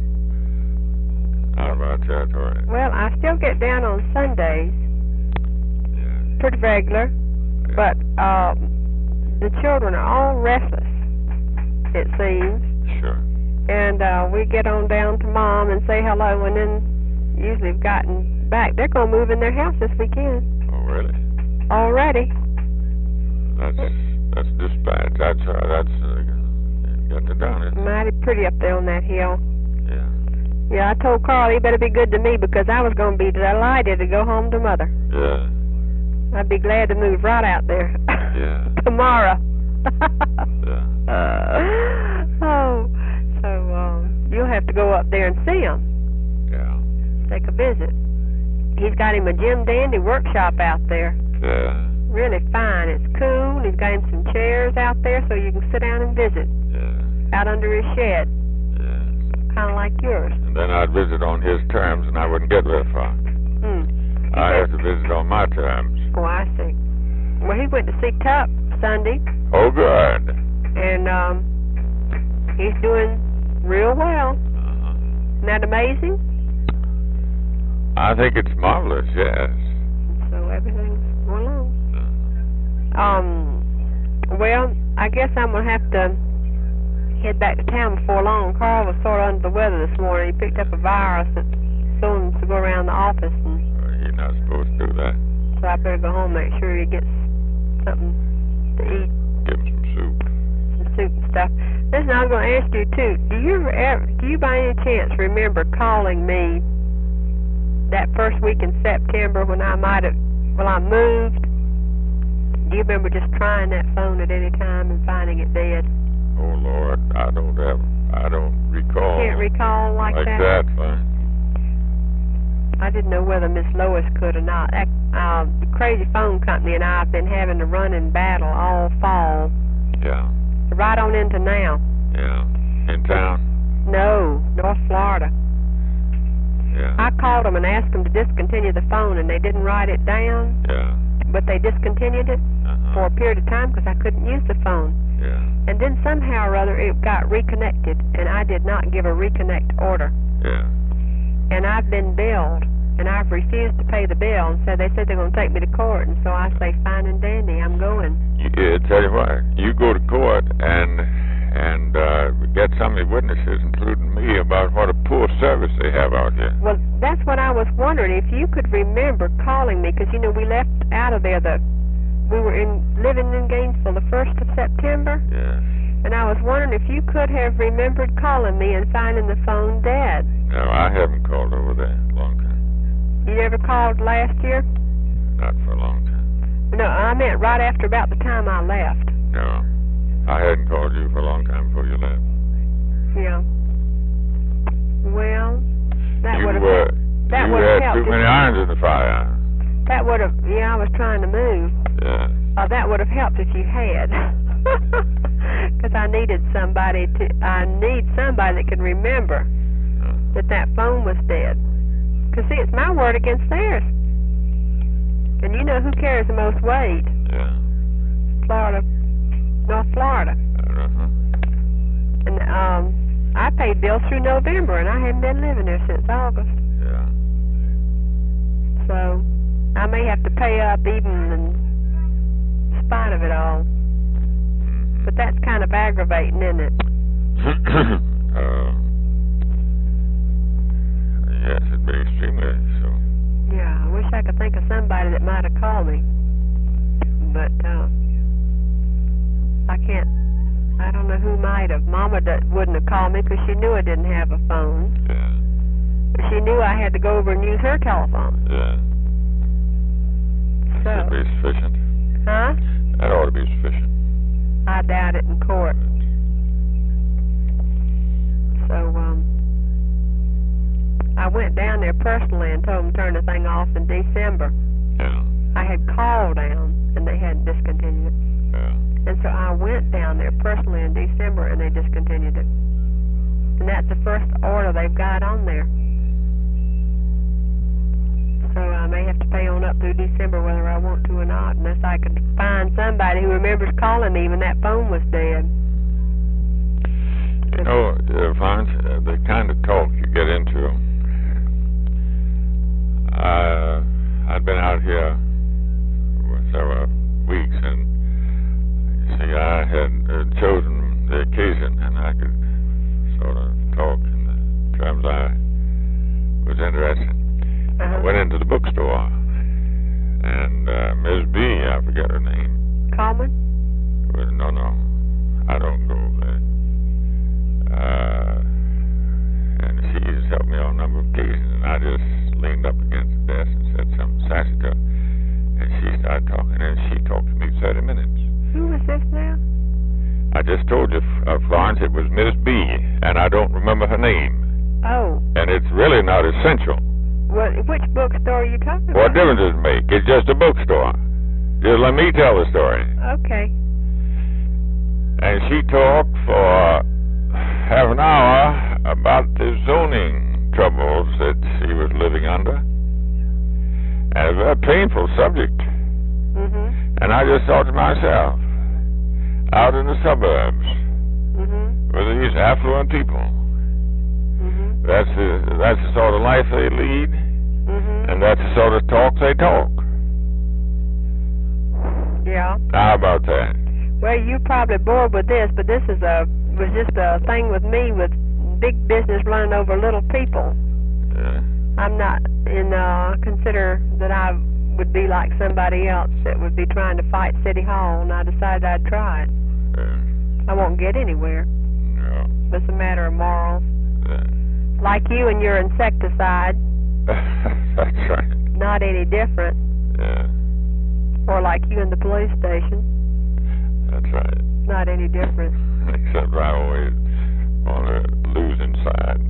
out of our territory. Well, I still get down on Sundays. Pretty regular, but the children are all restless, it seems. Sure. And we get on down to Mom and say hello, and then usually we've gotten back. They're going to move in their house this weekend. Oh, really? Already. That's dispatch. That's got to done it. Mighty pretty up there on that hill. Yeah. Yeah, I told Carl he better be good to me because I was going to be delighted to go home to Mother. Yeah. I'd be glad to move right out there. Tomorrow. So you'll have to go up there and see him. Yeah. Take a visit. He's got him a Jim Dandy workshop out there. Yeah. Really fine. It's cool. He's got him some chairs out there so you can sit down and visit. Yeah. Out under his shed. Yeah. Kind of like yours. And then I'd visit on his terms and I wouldn't get very far. I have to visit on my terms. Oh, I see. Well, he went to see Tup Sunday. Oh, good. And he's doing real well. Isn't that amazing? I think it's marvelous, yes. So everything's going along. Well, I guess I'm going to have to head back to town before long. Carl was sort of under the weather this morning. He picked up a virus that soon to go around the office. And he's not supposed to do that. So I better go home and make sure he gets something to eat. Give him some soup. Some soup and stuff. Listen, I was going to ask you, too, do you by any chance remember calling me that first week in September when I moved? Do you remember just trying that phone at any time and finding it dead? Oh, Lord, I don't recall. Can't recall like that? Like that, fine. I didn't know whether Miss Lois could or not. The Crazy Phone Company and I have been having a running battle all fall. Yeah. Right on into now. Yeah. In town? No, North Florida. Yeah. I called them and asked them to discontinue the phone, and they didn't write it down. Yeah. But they discontinued it for a period of time because I couldn't use the phone. Yeah. And then somehow or other it got reconnected, and I did not give a reconnect order. Yeah. And I've been billed, and I've refused to pay the bill, and so they said they're going to take me to court, and so I say, fine and dandy, I'm going. Tell you what, you go to court and get some of the witnesses, including me, about what a poor service they have out here. Well, that's what I was wondering, if you could remember calling me, because, you know, we left out of there we were living in Gainesville the 1st of September. Yeah. And I was wondering if you could have remembered calling me and finding the phone dead. No, I haven't called over there in a long time. You never called last year? Not for a long time. No, I meant right after about the time I left. No. I hadn't called you for a long time before you left. Yeah. Well, that You would have were... that you would have had helped. too many irons in the fire. That would have. Yeah, I was trying to move. Yeah. That would have helped if you had. Because I needed somebody to. I need somebody that can remember that phone was dead. Because see, it's my word against theirs. And you know who carries the most weight? Yeah. Florida, North Florida. Uh-huh. And I paid bills through November, and I haven't been living there since August. Yeah. So I may have to pay up even in spite of it all. But that's kind of aggravating, isn't it? Yes, it'd be extremely so. Yeah, I wish I could think of somebody that might have called me. But I can't. I don't know who might have. Mama wouldn't have called me because she knew I didn't have a phone. Yeah. But she knew I had to go over and use her telephone. Yeah. So. Should be sufficient. Huh? That ought to be sufficient. I doubt it in court. So, I went down there personally and told them to turn the thing off in December. Yeah. I had called down and they hadn't discontinued it. Yeah. And so I went down there personally in December and they discontinued it. And that's the first order they've got on there. So I may have to pay on up through December whether I want to or not, unless I could find somebody who remembers calling me when that phone was dead. You know, Florence, the kind of talk you get into. I'd been out here for several weeks, and you see, I had chosen the occasion, and I could sort of talk in the terms I was interested in. I went into the bookstore, and Ms. B, I forget her name. Coleman? No, I don't go there. And she's helped me on a number of occasions, and I just leaned up against the desk and said something sassy to her, and she started talking, and she talked to me 30 minutes. Who was this now? I just told you, Florence, it was Miss B, and I don't remember her name. Oh. And it's really not essential. Which bookstore are you talking about? What difference does it make? It's just a bookstore. Just let me tell the story. Okay. And she talked for half an hour about the zoning troubles that she was living under. And a very painful subject. Mm-hmm. And I just thought to myself, out in the suburbs, with these affluent people, that's the sort of life they lead, and that's the sort of talk they talk. Yeah. How about that? Well, you're probably bored with this, but this was just a thing with me with big business running over little people. Yeah. I'm not consider that I would be like somebody else that would be trying to fight City Hall, and I decided I'd try it. Yeah. I won't get anywhere. No. It's a matter of morals. Yeah. Like you and your insecticide. That's right. Not any different. Yeah. Or like you in the police station. That's right. Not any different. Except I always on the losing side.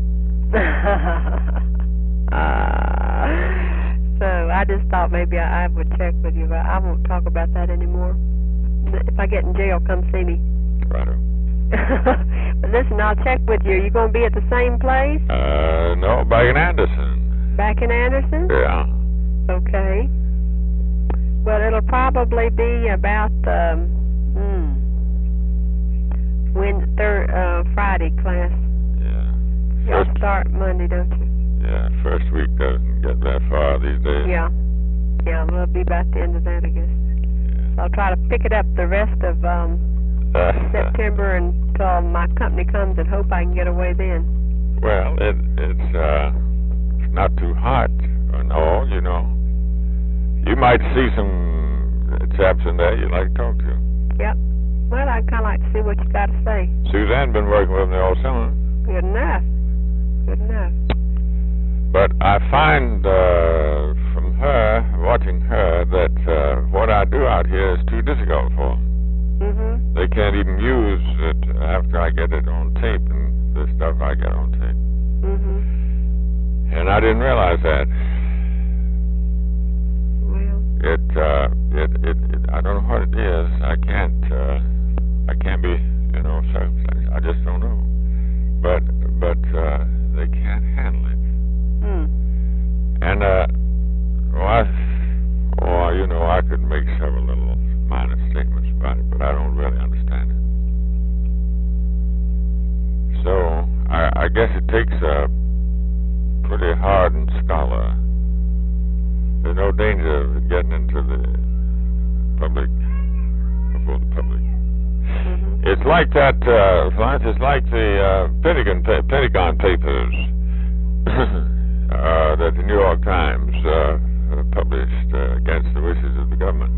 So I just thought maybe I would check with you, but I won't talk about that anymore. If I get in jail, come see me. Righto. But listen, I'll check with you. Are you going to be at the same place? No, back in Anderson. Back in Anderson? Yeah. Okay. Well, it'll probably be about Friday class. Yeah. Y'all start Monday, don't you? Yeah, first week doesn't get that far these days. Yeah. Yeah, we'll be about the end of that, I guess. Yeah. So I'll try to pick it up the rest of September until my company comes and hope I can get away then. Well, it's not too hot and all, you know. You might see some chaps in there you'd like to talk to. Yep. Well, I'd kind of like to see what you got to say. Suzanne been working with me all summer. Good enough. Good enough. But I find from her, watching her, that what I do out here is too difficult for them. Mhm. They can't even use it after I get it on tape and the stuff I get on tape. Mhm. And I didn't realize that. Well. It I don't know what it is. I can't be, circumcised. I just don't know. But they can't handle it. And I could make several little minor statements about it, but I don't really understand it. So I guess it takes a pretty hardened scholar. There's no danger of getting into the public, before the public. Mhm. It's like that, Florence, it's like the Pentagon Papers that the New York Times published against the wishes of the government.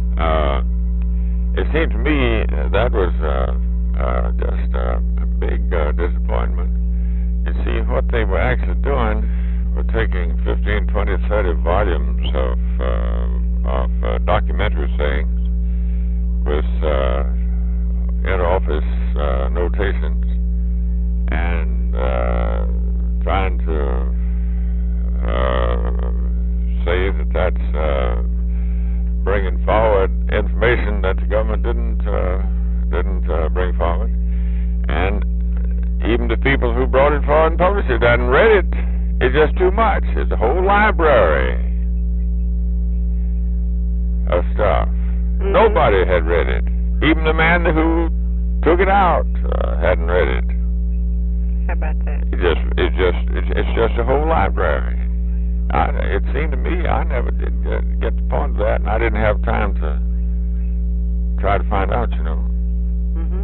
It seemed to me that was just a big disappointment. You see, what they were actually doing were taking 15, 20, 30 volumes of documentary sayings with inter-office notations and trying to say that that's bringing forward information that the government didn't bring forward, and even the people who brought it forward and published it hadn't read it. It's just too much. It's a whole library of stuff. Mhm. Nobody had read it. Even the man who took it out hadn't read it. How about that? It's just a whole library. It seemed to me I never did get the point of that, and I didn't have time to try to find out, Mhm.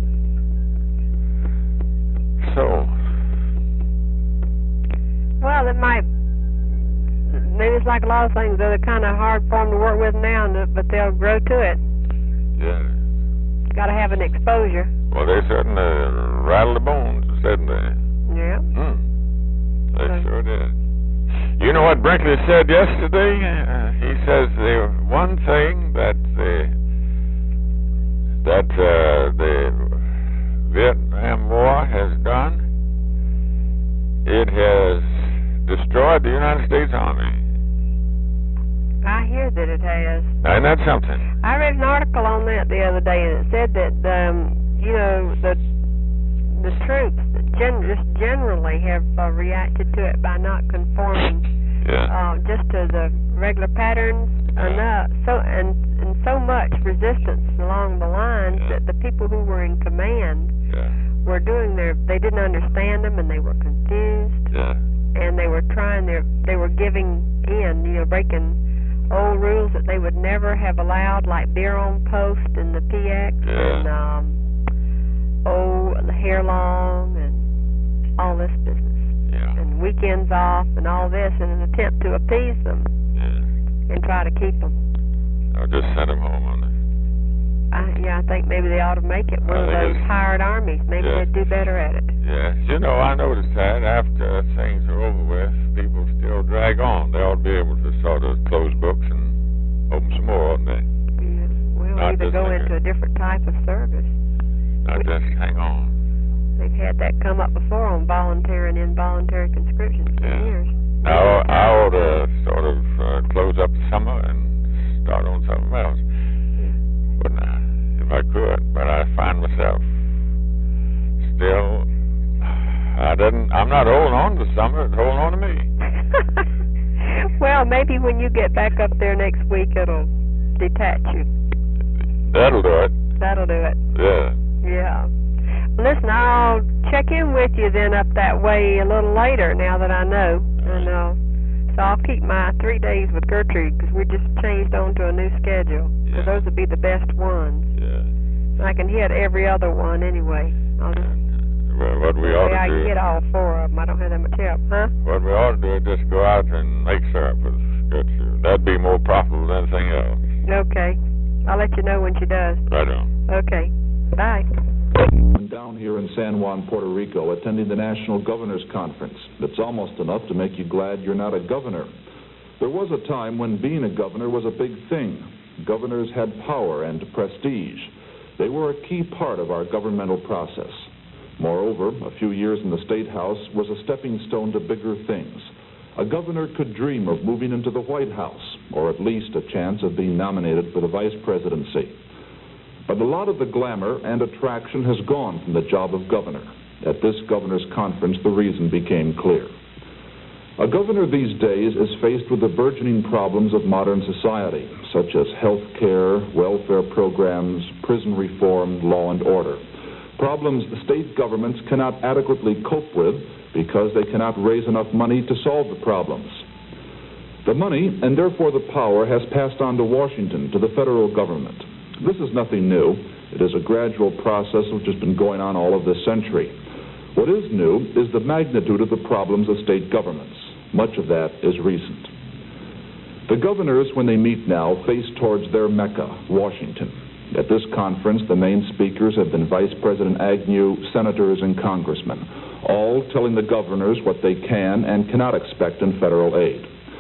So, Well, it might. Maybe it's like a lot of things. They're kind of hard for them to work with now, but they'll grow to it. yeah. Got to have an exposure. Well, they certainly rattled the bones, didn't they? Yeah. They sure did. You know what Brinkley said yesterday? He says the one thing that the Vietnam War has done, it has destroyed the United States Army. I hear that it has. Ain't that something? I read an article on that the other day, and it said that the troops just generally have reacted to it by not conforming just to the regular patterns enough. So much resistance along the lines that the people who were in command were they didn't understand them, and they were confused, and they were giving in, breaking old rules that they would never have allowed, like beer on post and the PX and the hair long and all this business, and weekends off and all this in an attempt to appease them and try to keep them. I'll just send them home on it. I think maybe they ought to make it one of those hired armies. Maybe they'd do better at it. Yes. I noticed that after things are over with, people still drag on. They ought to be able to sort of close books and open some more, oughtn't they? Yeah. Well, either go into a different type of service. Not just hang on. They've had that come up before on voluntary and involuntary conscription for years. Now, I ought to sort of close up the summer and start on something else. Wouldn't I? If I could. But I find myself still, I'm not holding on to summer, it's holding on to me. Well, maybe when you get back up there next week, it'll detach you. That'll do it. That'll do it. Yeah. Yeah. Listen, I'll check in with you then up that way a little later now that I know. And so I'll keep my 3 days with Gertrude because we just changed on to a new schedule. So those would be the best ones. Yeah. I can hit every other one anyway. I'll just, well, what we ought to do... I can hit all 4 of them. I don't have that much help, huh? What we ought to do is just go out and make syrup with Gertrude. That'd be more profitable than anything else. Okay. I'll let you know when she does. Right on. Okay. Bye. I'm down here in San Juan, Puerto Rico, attending the National Governors Conference. It's almost enough to make you glad you're not a governor. There was a time when being a governor was a big thing. Governors had power and prestige. They were a key part of our governmental process. Moreover, a few years in the State House was a stepping stone to bigger things. A governor could dream of moving into the White House, or at least a chance of being nominated for the vice presidency. But a lot of the glamour and attraction has gone from the job of governor. At this governor's conference, the reason became clear. A governor these days is faced with the burgeoning problems of modern society, such as health care, welfare programs, prison reform, law and order. Problems the state governments cannot adequately cope with because they cannot raise enough money to solve the problems. The money, and therefore the power, has passed on to Washington, to the federal government. This is nothing new. It is a gradual process which has been going on all of this century. What is new is the magnitude of the problems of state governments. Much of that is recent. The governors, when they meet now, face towards their Mecca, Washington. At this conference, the main speakers have been Vice President Agnew, senators, and congressmen, all telling the governors what they can and cannot expect in federal aid.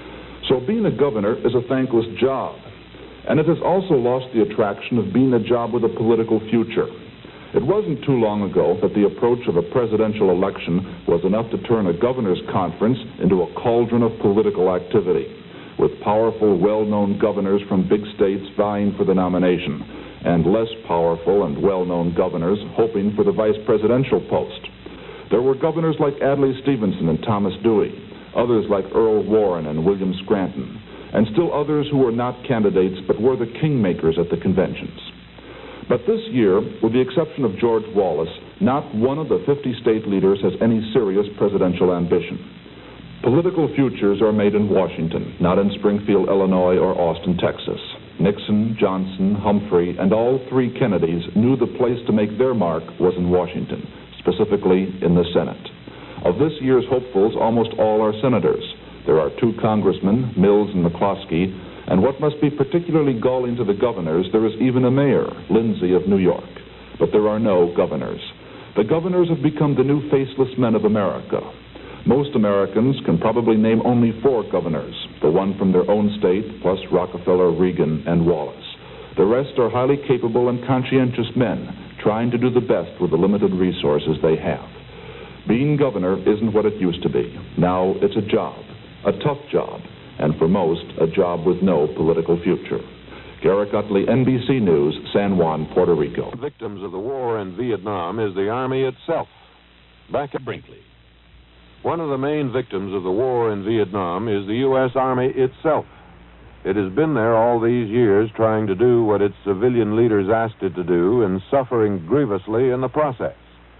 So being a governor is a thankless job, and it has also lost the attraction of being a job with a political future. It wasn't too long ago that the approach of a presidential election was enough to turn a governor's conference into a cauldron of political activity, with powerful, well-known governors from big states vying for the nomination, and less powerful and well-known governors hoping for the vice presidential post. There were governors like Adlai Stevenson and Thomas Dewey, others like Earl Warren and William Scranton, and still others who were not candidates but were the kingmakers at the conventions. But this year, with the exception of George Wallace, not one of the 50 state leaders has any serious presidential ambition. Political futures are made in Washington, not in Springfield, Illinois, or Austin, Texas. Nixon, Johnson, Humphrey, and all three Kennedys knew the place to make their mark was in Washington, specifically in the Senate. Of this year's hopefuls, almost all are senators. There are 2 congressmen, Mills and McCloskey, and what must be particularly galling to the governors, there is even a mayor, Lindsay of New York. But there are no governors. The governors have become the new faceless men of America. Most Americans can probably name only 4 governors, the one from their own state, plus Rockefeller, Reagan, and Wallace. The rest are highly capable and conscientious men, trying to do the best with the limited resources they have. Being governor isn't what it used to be. Now it's a job, a tough job, and for most, a job with no political future. Garrick Utley, NBC News, San Juan, Puerto Rico. Victims of the war in Vietnam is the Army itself. Back at Brinkley. One of the main victims of the war in Vietnam is the U.S. Army itself. It has been there all these years trying to do what its civilian leaders asked it to do and suffering grievously in the process.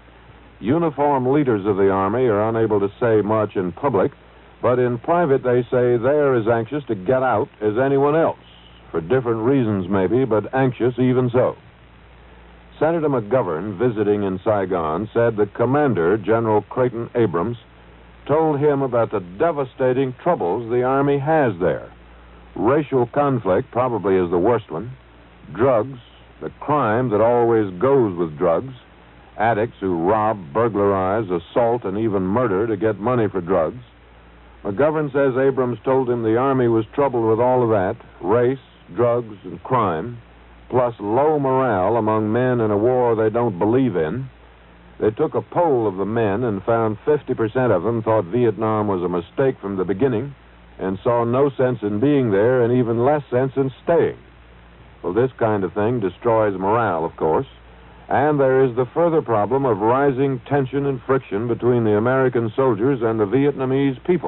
Uniformed leaders of the Army are unable to say much in public, but in private they say they're as anxious to get out as anyone else, for different reasons maybe, but anxious even so. Senator McGovern, visiting in Saigon, said the commander, General Creighton Abrams, told him about the devastating troubles the Army has there. Racial conflict probably is the worst one. Drugs, the crime that always goes with drugs. Addicts who rob, burglarize, assault, and even murder to get money for drugs. McGovern says Abrams told him the Army was troubled with all of that, race, drugs, and crime, plus low morale among men in a war they don't believe in. They took a poll of the men and found 50% of them thought Vietnam was a mistake from the beginning and saw no sense in being there and even less sense in staying. Well, this kind of thing destroys morale, of course, and there is the further problem of rising tension and friction between the American soldiers and the Vietnamese people.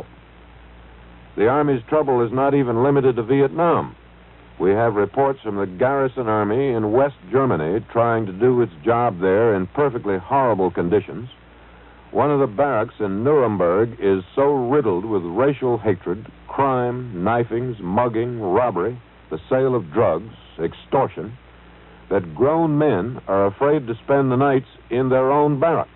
The Army's trouble is not even limited to Vietnam. We have reports from the Garrison Army in West Germany trying to do its job there in perfectly horrible conditions. One of the barracks in Nuremberg is so riddled with racial hatred, crime, knifings, mugging, robbery, the sale of drugs, extortion, that grown men are afraid to spend the nights in their own barracks.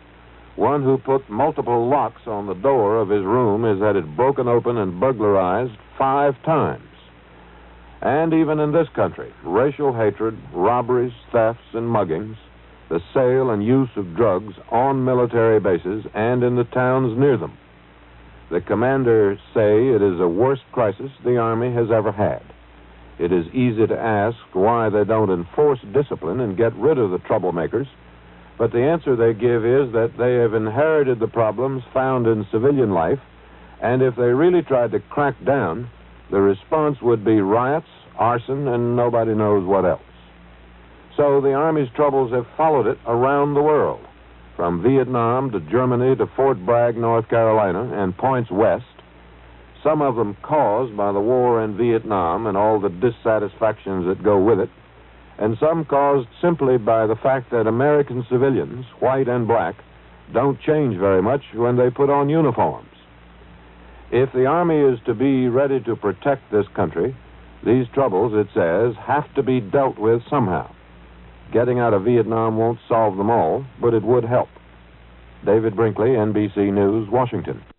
One who put multiple locks on the door of his room has had it broken open and burglarized 5 times. And even in this country, racial hatred, robberies, thefts, and muggings the sale and use of drugs on military bases and in the towns near them. The commanders say it is the worst crisis the Army has ever had. It is easy to ask why they don't enforce discipline and get rid of the troublemakers, but the answer they give is that they have inherited the problems found in civilian life, and if they really tried to crack down, the response would be riots, arson, and nobody knows what else. So the Army's troubles have followed it around the world, from Vietnam to Germany to Fort Bragg, North Carolina, and points west, some of them caused by the war in Vietnam and all the dissatisfactions that go with it, and some caused simply by the fact that American civilians, white and black, don't change very much when they put on uniforms. If the Army is to be ready to protect this country, these troubles, it says, have to be dealt with somehow. Getting out of Vietnam won't solve them all, but it would help. David Brinkley, NBC News, Washington.